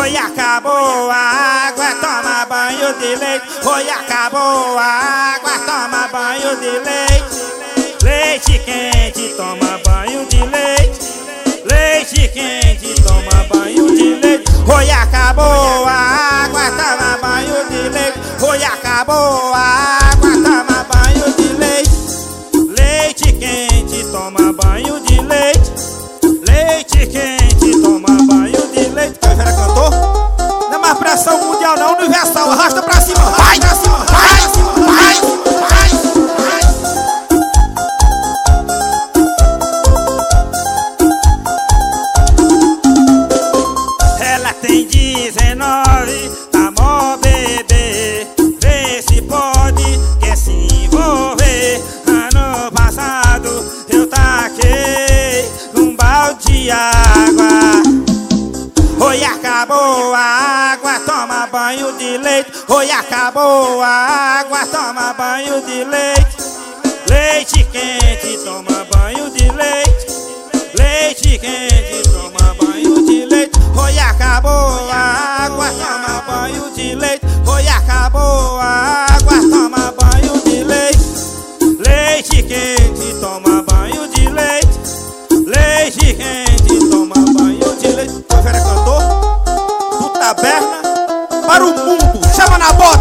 Oi, acabou a água, toma banho de leite. Oi, acabou a água, toma banho de leite. Leite quente, toma banho de leite. Leite quente, toma banho de leite. Oi, acabou a água, toma banho de leite. Oi, acabou a água, toma banho de leite. Leite quente, toma banho de leite. Leite quente, toma banho de leite. A Vera cantou? Não é mais pressão mundial não, universal. Arrasta pra cima, vai pra cima, vai, vai, vai, vai. Ela tem 19, tá mó bebê. Vê se pode, quer se envolver. Ano passado eu taquei um balde de água. Oi, acabou a água, toma banho de leite. Oi, acabou a água, toma banho de leite. Leite quente, toma banho de leite. Leite quente, toma banho de leite. Oi, acabou a água, toma banho de leite. Oi, acabou a água, toma banho de leite. Leite quente, toma banho de leite. Leite quente, toma banho de leite. A Vera cantou do Taberna para o mundo. Chama na bola.